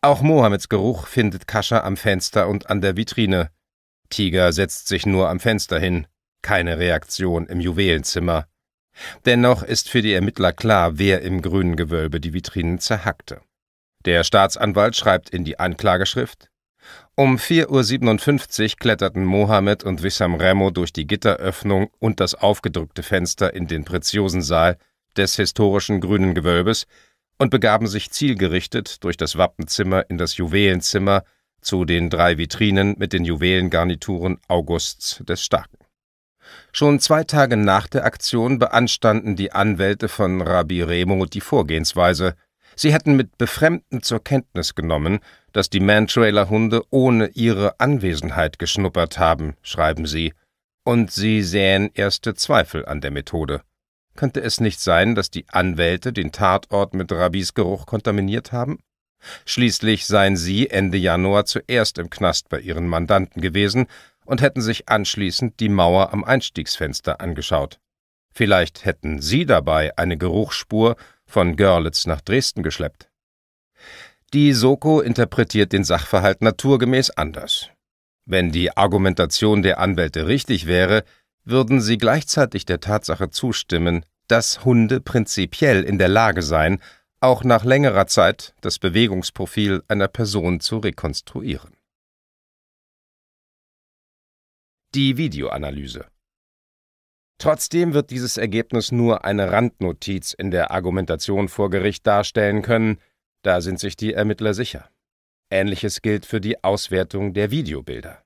Auch Mohammeds Geruch findet Kascha am Fenster und an der Vitrine. Tiger setzt sich nur am Fenster hin. Keine Reaktion im Juwelenzimmer. Dennoch ist für die Ermittler klar, wer im grünen Gewölbe die Vitrinen zerhackte. Der Staatsanwalt schreibt in die Anklageschrift: Um 4:57 Uhr kletterten Mohammed und Wissam Remo durch die Gitteröffnung und das aufgedrückte Fenster in den Preziosensaal des historischen grünen Gewölbes und begaben sich zielgerichtet durch das Wappenzimmer in das Juwelenzimmer zu den 3 Vitrinen mit den Juwelengarnituren Augusts des Starken. Schon 2 Tage nach der Aktion beanstanden die Anwälte von Rabbi Remo die Vorgehensweise. Sie hätten mit Befremden zur Kenntnis genommen, dass die Mantrailer-Hunde ohne ihre Anwesenheit geschnuppert haben, schreiben sie, und sie sähen erste Zweifel an der Methode. Könnte es nicht sein, dass die Anwälte den Tatort mit Rabbis Geruch kontaminiert haben? Schließlich seien sie Ende Januar zuerst im Knast bei ihren Mandanten gewesen und hätten sich anschließend die Mauer am Einstiegsfenster angeschaut. Vielleicht hätten sie dabei eine Geruchsspur von Görlitz nach Dresden geschleppt. Die Soko interpretiert den Sachverhalt naturgemäß anders. Wenn die Argumentation der Anwälte richtig wäre, würden sie gleichzeitig der Tatsache zustimmen, dass Hunde prinzipiell in der Lage seien, auch nach längerer Zeit das Bewegungsprofil einer Person zu rekonstruieren. Die Videoanalyse. Trotzdem wird dieses Ergebnis nur eine Randnotiz in der Argumentation vor Gericht darstellen können, da sind sich die Ermittler sicher. Ähnliches gilt für die Auswertung der Videobilder.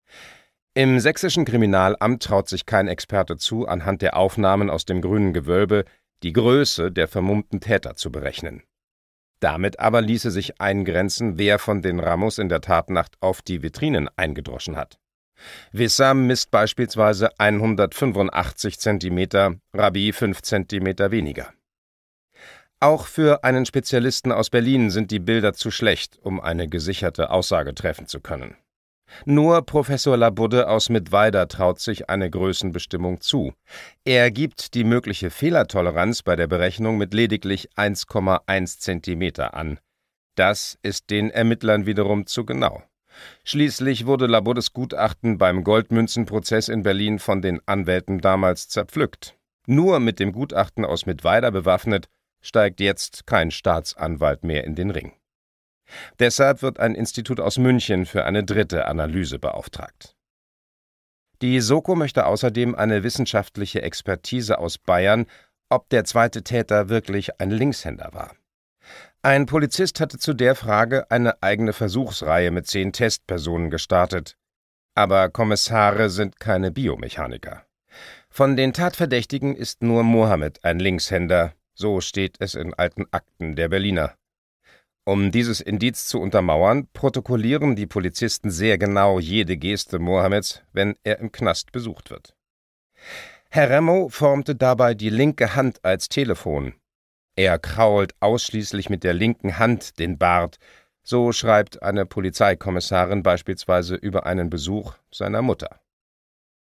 Im sächsischen Kriminalamt traut sich kein Experte zu, anhand der Aufnahmen aus dem grünen Gewölbe die Größe der vermummten Täter zu berechnen. Damit aber ließe sich eingrenzen, wer von den Ramos in der Tatnacht auf die Vitrinen eingedroschen hat. Wissam misst beispielsweise 185 cm, Rabbi 5 cm weniger. Auch für einen Spezialisten aus Berlin sind die Bilder zu schlecht, um eine gesicherte Aussage treffen zu können. Nur Professor Labudde aus Mittweida traut sich eine Größenbestimmung zu. Er gibt die mögliche Fehlertoleranz bei der Berechnung mit lediglich 1,1 cm an. Das ist den Ermittlern wiederum zu genau. Schließlich wurde Labuddes Gutachten beim Goldmünzenprozess in Berlin von den Anwälten damals zerpflückt. Nur mit dem Gutachten aus Mittweida bewaffnet, steigt jetzt kein Staatsanwalt mehr in den Ring. Deshalb wird ein Institut aus München für eine 3. Analyse beauftragt. Die Soko möchte außerdem eine wissenschaftliche Expertise aus Bayern, ob der zweite Täter wirklich ein Linkshänder war. Ein Polizist hatte zu der Frage eine eigene Versuchsreihe mit 10 Testpersonen gestartet. Aber Kommissare sind keine Biomechaniker. Von den Tatverdächtigen ist nur Mohammed ein Linkshänder, so steht es in alten Akten der Berliner. Um dieses Indiz zu untermauern, protokollieren die Polizisten sehr genau jede Geste Mohammeds, wenn er im Knast besucht wird. Herr Remo formte dabei die linke Hand als Telefon. Er krault ausschließlich mit der linken Hand den Bart, so schreibt eine Polizeikommissarin beispielsweise über einen Besuch seiner Mutter.